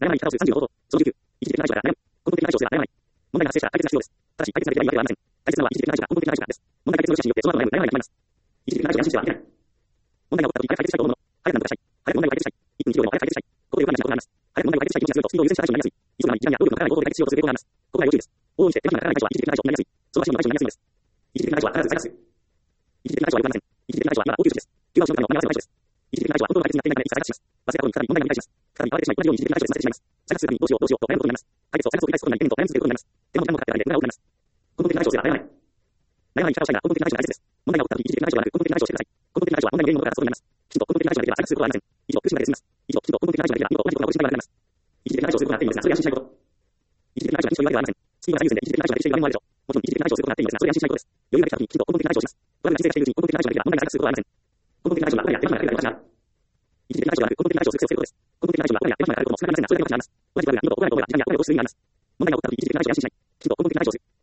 悩まない片数35法。その19。一時的な解除は悩む。根本的な解消すら悩まない。問題が発生したら解決が必要です。ただし、解決ができないわけではありません。大切なのは一時的な解除が根本的な解除です。問題解決の時期によってその後の悩まないと思います。一時的な解除を安心してはいけない。問題が起こった時、早く解決したいと思うもの。早く何とかしたい。早く問題を解決したい。1分1秒でも早く解決したい。ここでよくあることがあります。早く問題を解決したい気持ちが強いと、スピードを優先した対処になりやすい。急がない時間や労力のかからない方法で解決しようとする傾向があります。ここが要注意です。往々にして手間暇がかからない解除は一時的な解除になりやすい。その足の解除になりやすいのです。一時的な解除は必ず再発する。一時的な解除はよくありません。一時的な解除はまだ応急処置です。急が押しのための間に合わせの解除です。一時的な解除は本当の解決になっていないためいつか再発します。忘れた後に再び問題が繰り返します。再び慌ててしまい、同じように一時的な解除で済ませてしまいます。再発するためにどうしようと悩むことになります。解決を再発を繰り返すことになり、悩み続けることになります。手間も時間もかかっているので、無駄を行います。根本的な解消すら悩まない。悩まない力をしたいが、根本的な解除が大切です。問題が起こった時、一時的な解除ではなく、根本的な解除をしてください。根本的な解除は問題の原因の元から発想になります。きちんと根本的な解除ができれば再発することはありません。以上、苦しむまで済みます。以上、きちんと根本的な解除ができれば、二度と同じことが起こる心配はなくなります。一時的な解除をすることがあっていいのですが、それで安心しないこと。一時的な解除が禁止というわけではありません。スピードが最優先で一時的な解除ができている場合もあるでしょう。もちろん一時的な解除をすることがあっていいのですが、それで安心しないことです。余裕ができた時にきちんと根本的な解除をします。我々が人生がしているうちに根本的な解除ができれば問題が再発することはありません。根本的な解除は我々が手間暇がかかるから一時的な解除ではなく、根本的な解除をする必要を防ぐことです。根本的な解除は我々が手間暇がかかることも少なくなりませんが、それだけの価値があります。同じ我々が二度と起こらないことが二次的にあります。問題が起こった時、一時的な解除を安心しない。きちんと根本的な解除をする。